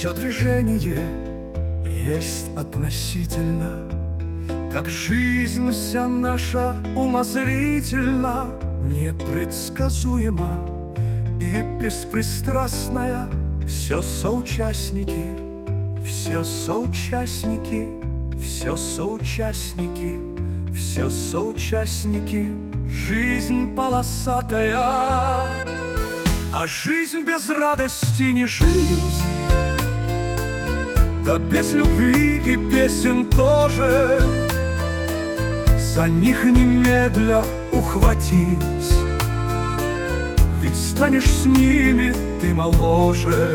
Все движение есть относительно, как жизнь вся наша умозрительна, непредсказуема и беспристрастная. Все соучастники, все соучастники, все соучастники, все соучастники. Жизнь полосатая, а жизнь без радости не жизнь. Да без любви и песен тоже, за них немедля ухватись, ведь станешь с ними ты моложе.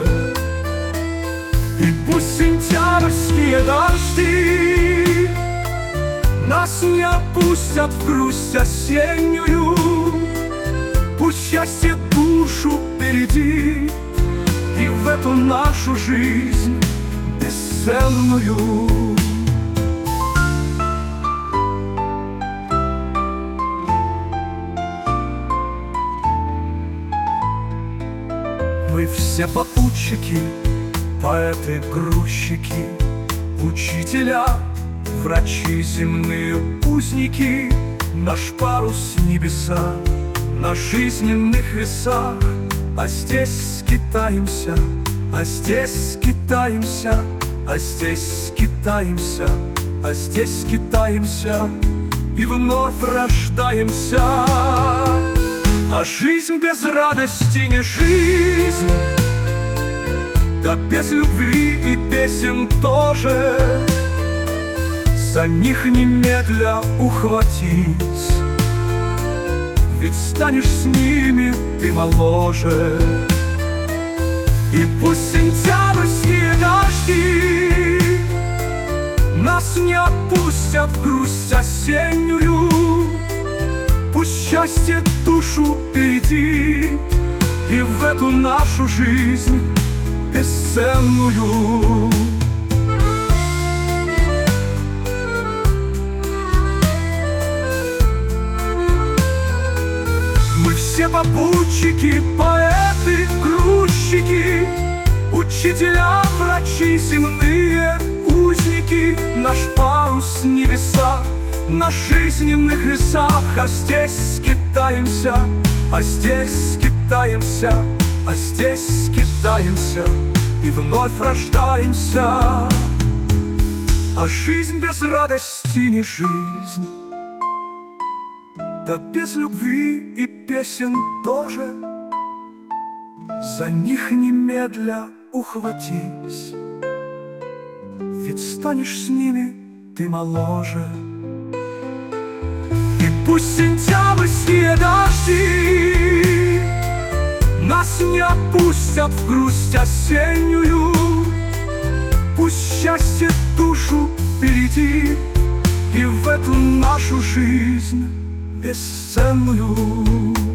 И пусть сентябрьские дожди нас не опустят в грусть осеннюю, пусть счастье душу впереди и в эту нашу жизнь бесценную. Мы все попутчики, поэты, грузчики, учителя, врачи, земные узники. Наш парус небеса на жизненных весах, а здесь скитаемся, а здесь скитаемся, а здесь скитаемся, а здесь скитаемся и вновь рождаемся. А жизнь без радости не жизнь, да без любви и песен тоже, за них немедля ухватись, ведь станешь с ними ты моложе. И пусть сентябрьские дожди нас не опустят в грусть осеннюю, пусть счастье душу впереди и в эту нашу жизнь бесценную. Мы все попутчики, поэты, грузчики, учителя, врачи, земные узники. Наш парус небеса на жизненных весах, а здесь скитаемся, а здесь скитаемся, а здесь скитаемся и вновь рождаемся. А жизнь без радости не жизнь, да без любви и песен тоже, за них немедля ухватись, ведь станешь с ними ты моложе. И пусть сентябрьские дожди нас не опустят в грусть осеннюю, пусть счастье душу впереди и в эту нашу жизнь бесценную.